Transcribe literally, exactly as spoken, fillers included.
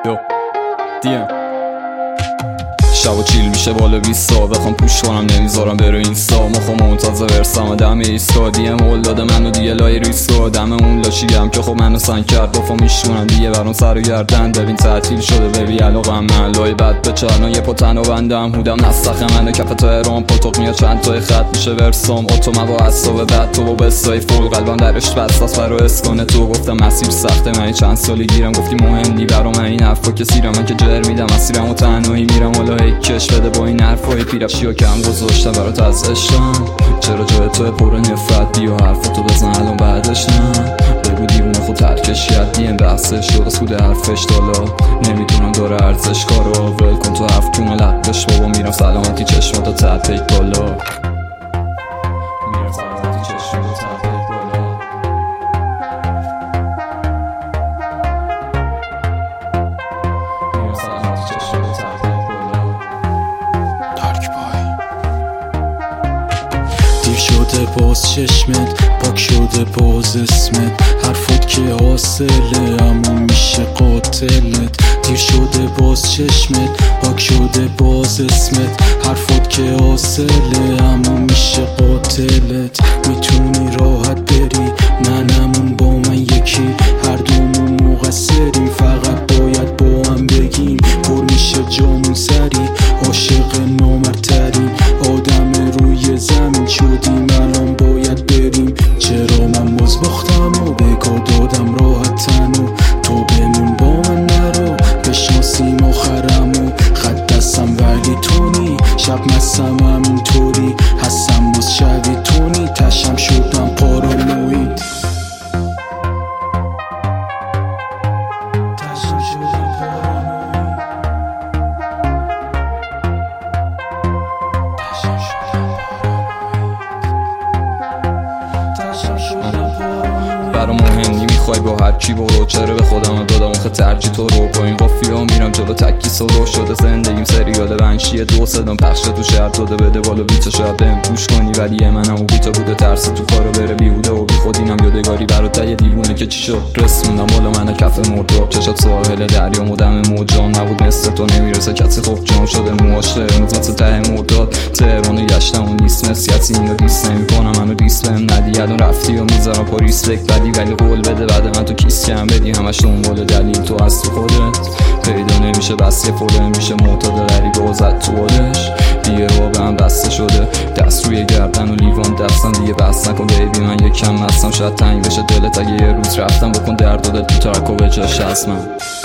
یو دیم شب و چیل میشه بالا بیستا بخوام پوش کنم نمیذارم بره اینستا مخو منتظر ورسم دم ایستا دیم هول داده منو دیگه لای ریستا دم اون لاشیگم که خب منو سن کرد بافا میشونم دیگه برام سر و گردن ببین تعطیل شده ببی علاقم من لای بد به چرنا یه پتن و بندم هودم نستخه منو کف تهران پاتوق میاد چند تای خط میشه ورسام اتوما با اصابه بد تو با بستای فول قلبم درش بست از فرو اسکانه تو گفتم مسیر سخته من چند سالی گیرم گفتی مهم نی برام این حرفا که سیرم من که جر میدم مسیرم و تنهایی میرم والا کش بده با این حرفای پیرفشی و کم گذاشتم برات از عشقم چرا جای تو پر نفرت بیا حرفاتو بزن الان بعدش نه بگو دیوونه خود ترکش کرد دیم بحثش شد از خود حرفش دالا نمیدونم داره ارزش کارو ول کن تو حرف کون و لقش بابا میرم سلامتی چشماتو تحت بالا میرم سلامتی چشماتو تحت بالا میرم سلامتی چشماتو تحت دیر شده باز چشمت پاک شده باز اسمت حرفت که حاصله اما میشه قاتلت دیر شده باز چشمت پاک شده باز اسمت حرفت که حاصله اما میشه قاتلت میتونی راحت بری نه نمون با من یکی هر دومون مقصریم فقط باید با هم بگیم پر میشه جامون سری عاشق نامرتریم آدم روی زمین شدیم الان باید بریم چرا من باز باختم و بگاه دادم راحتن و تو بمون با من نرو بشناسیم آخرم و خط دستم ولی تونی شب مستم همینطوری هستم باز شبی تونی تشم شدم پارانوید تشم شدم پارانوید تشم شدم برام مهم نی میخوای با هر کی برو چرا به خودم دادم آخه ترجیح تو رو با این قافیه میرم جلو تکی سلو شده زندگیم سریال ونشیه دو صدام پخشه تو شهر داده بده بالا بیتا شاید بهم گوش کنی ولی منم و بیتا بوده ترس تو کارو بره بیهوده و بی خودینم یادگاری برات یه دیوونه که چی شد رسوندم بالا منو کف مرداب چشات ساحل دریا مدام موجان نبود مثل تو نمیرسه کسی خوب جام شده موهاش قرمز مثل ته مرداد تهرانو گشتم و نیست نسیتی اینو دیست نمیکنم منو دیست بهم ندی الان رفتی و میذارم پاریس لک بدی ولی قول بده بعد من تو کیس کم بدی همش دنبال دلیل تو از تو خودت پیدا نمیشه بس یه پله میشه معتاد غریبه و زد تو حالش دیگه رو به هم بسته شده دست روی گردن و لیوان دستم دیگه بس نکن بیبی من یه کم هستم شاید تنگ بشه دلت اگه یه روز رفتم بکن درد دادت تو ترک و به جاش هست من